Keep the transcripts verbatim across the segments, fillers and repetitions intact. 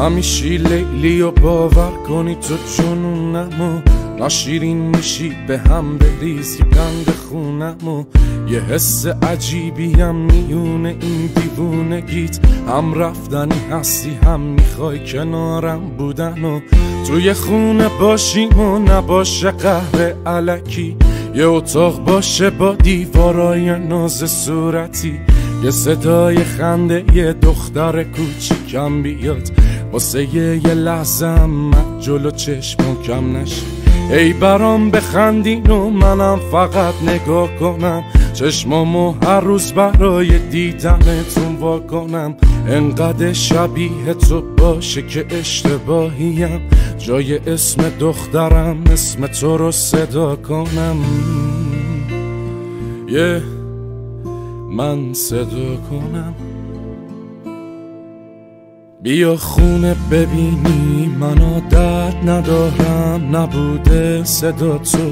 همیشی لیلی و باور کنی تو جنونمو ناشیرین میشی به هم بریزی قند خونمو یه حس عجیبی هم میونه این دیوونگیت هم رفتنی هستی هم میخوای کنارم بودن و توی خونه باشیم و نباشه قهر الکی یه اتاق باشه با دیوارای ناز صورتی یه صدای خنده یه دختر کوچیکم بیاد واسه یه لحظه هم من جلو چشمم کم نشه ای برام بخندین و منم فقط نگاه کنم چشمامو هر روز برای دیدنتون وا کنم انقدر شبیه تو باشه که اشتباهیم جای اسم دخترم اسم تو رو صدا کنم یه yeah. من صدا کنم بیا خونه ببینی من عادت ندارم نبوده صدا تو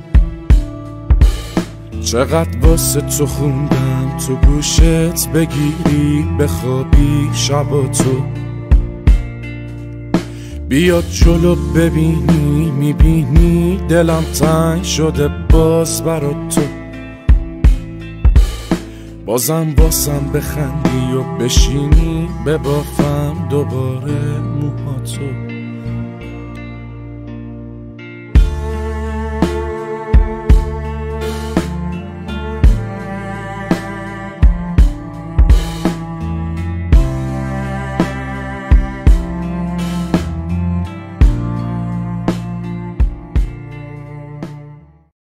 چقدر واسه تو خوندم تو گوشت بگیری بخوابی شب و تو بیا جلو ببینی میبینی دلم تنگ شده باز برا تو بازم باسم بخندی و بشینی ببافم دوباره موهاتو